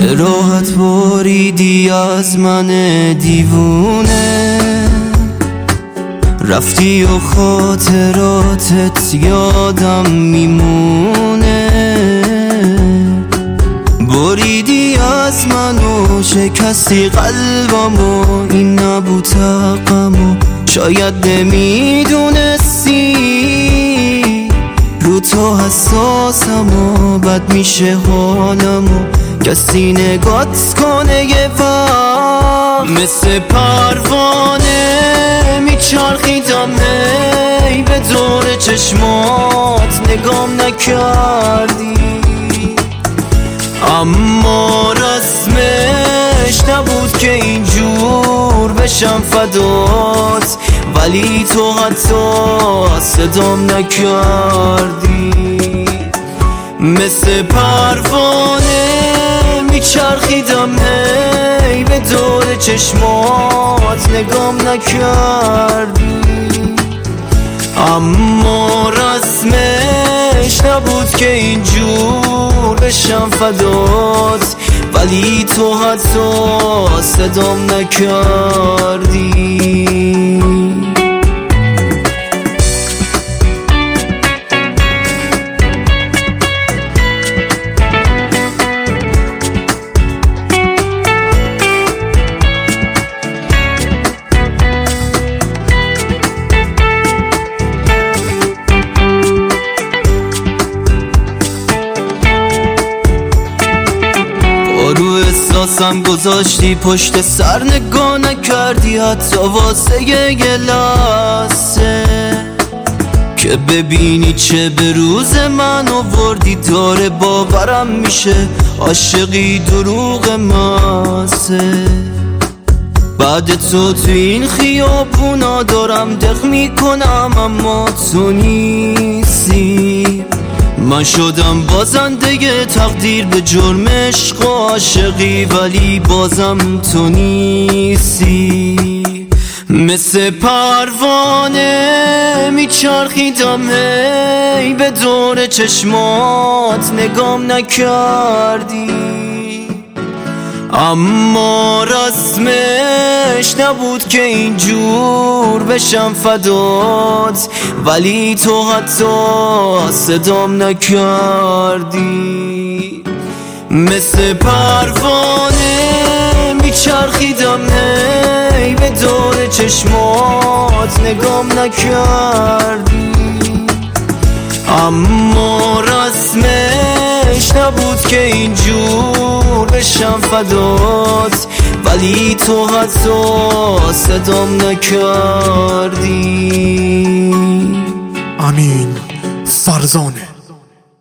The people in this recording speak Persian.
به راحت بریدی از من دیوونه، رفتی و خاطراتت یادم میمونه. بریدی از من و شکستی قلبمو، این نبود حقمو، شاید نمیدونستی رو تو حساسم و بد میشه حالمو، کسی نگات کنه یه وقت. مثل پروانه میچرخیدم هی به دور چشمات، نگام نکردی اما رسمش نبود که اینجور بشم فدات، ولی تو حتی صدام نکردی. مثل پروانه میچرخیدم هی به دور چشمات، نگام نکردی اما رسمش نبود که اینجور بشم فدات، ولی تو حتی صدام نکردی. رو احساسم گذاشتی پشت سر، نگاه نکردی حتی واسه یه لحظه که ببینی چه به روز من آوردی. داره باورم میشه عاشقی دروغ ماسه، بعد تو این خیابونا دارم دق میکنم اما تو نیستی. من شدم بازنده تقدیر به جرم عشق و عاشقی، ولی بازم تو نیستی. مثل پروانه میچرخیدم هی به دور چشمات، نگام نکردی اما رسمش نبود که اینجور بشم فدات، ولی تو حتی صدام نکردی. مثل پروانه میچرخیدم هی به دور چشمات، نگام نکردی اما رسمش نبود که اینجور بشم فدات، ولی تو حتی صدام نکردی. امین فرزانه.